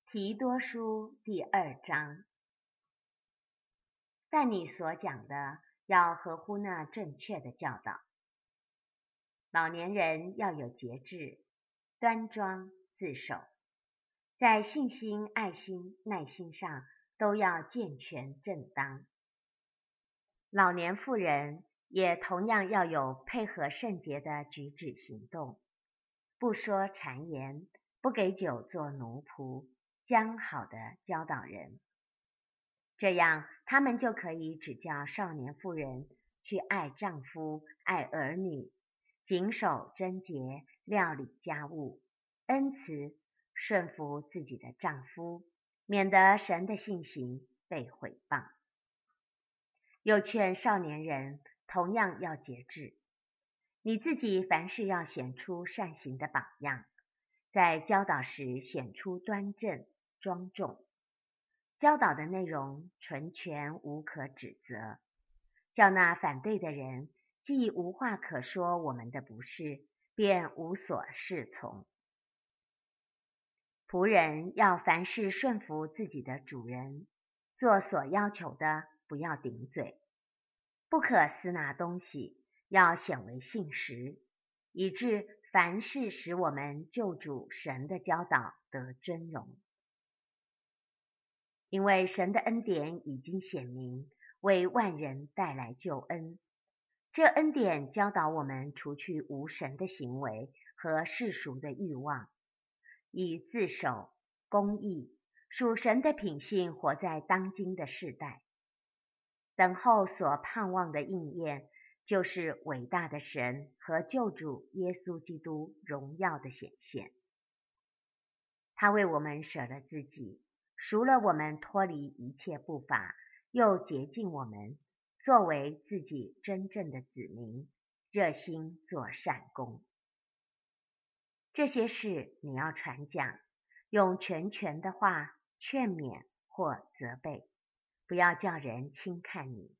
提多书第2章。但你所讲的要合乎那正确的教导。老年人要有节制，端庄自守，在信心、爱心、耐心上都要健全正当。老年妇人也同样要有配合圣洁的举止行动，不说谗言，不给酒做奴仆，将好的教导人。这样他们就可以指教少年妇人去爱丈夫、爱儿女，谨守贞洁，料理家务，恩慈，顺服自己的丈夫，免得神的信行被毁谤。又劝少年人同样要节制，你自己凡事要显出善行的榜样，在教导时显出端正庄重，教导的内容纯全，无可指责，叫那反对的人既无话可说我们的不是，便无所适从。仆人要凡事顺服自己的主人，做所要求的，不要顶嘴，不可私拿东西，要显为信实，以致凡事使我们救主神的教导得尊荣。因为神的恩典已经显明，为万人带来救恩。这恩典教导我们除去无神的行为和世俗的欲望，以自守、公义、属神的品性活在当今的世代，等候所盼望的应验，就是伟大的神和救主耶稣基督荣耀的显现。他为我们舍了自己，赎了我们脱离一切不法，又洁净我们，作为自己真正的子民，热心做善工。这些事你要传讲，用全的话劝勉或责备，不要叫人轻看你。